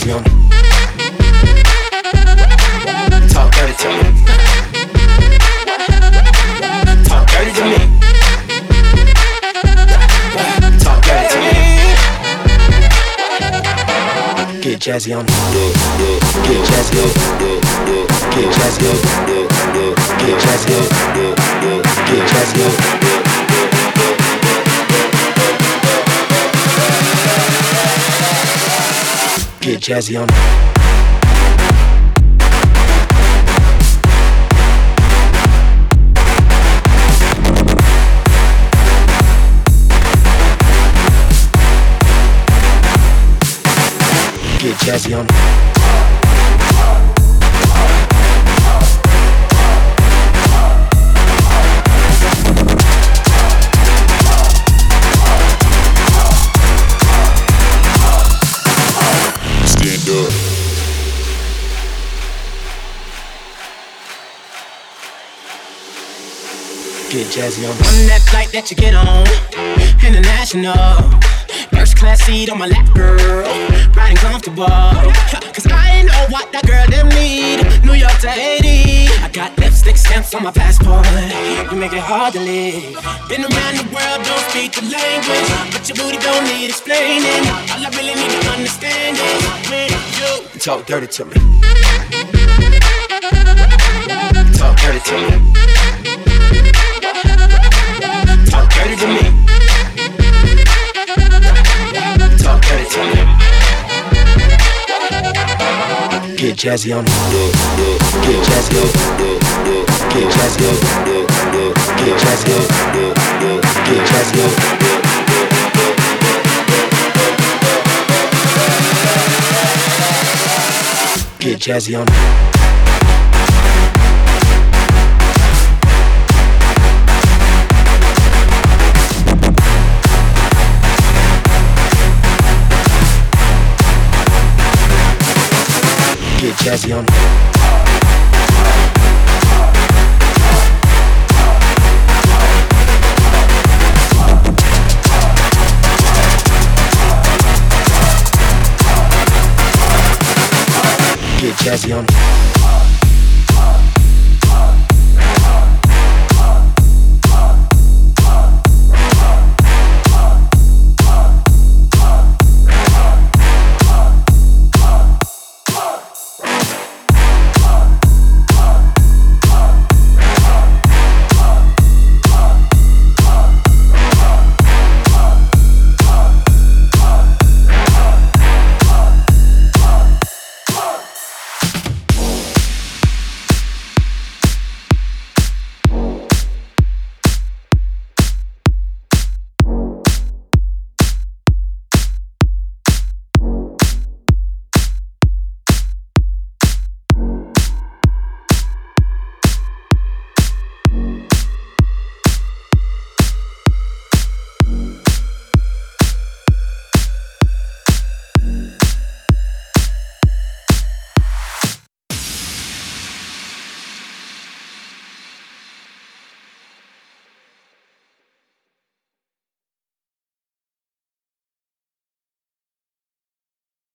jazzy on me. Talk dirty to me. Talk dirty to me. Talk dirty to me. Get jazzy on me. Get jazzy on me. Get jazzy on me. Get jazzy on me. Get jazzy on me. Get jazzy on me. Get jazzy on me. Stand up. Get jazzy on me. On that flight that you get on, international. First class seat on my lap, girl. Riding comfortable. Cause I know what that girl them need. New York to Haiti. I got lipstick stamps on my passport. You make it hard to live. Been around the world, don't speak the language. But your booty don't need explaining. All I really need to understand is when you Talk dirty to me. Talk dirty to me. Talk dirty to me. Talk dirty to me. Get jazzy on me. Get jazzy on me. Get jazzy on me. Get jazzy on me. Get jazzy on me. Get jazzy on me. Get jazzy on me. Get jazzy on me.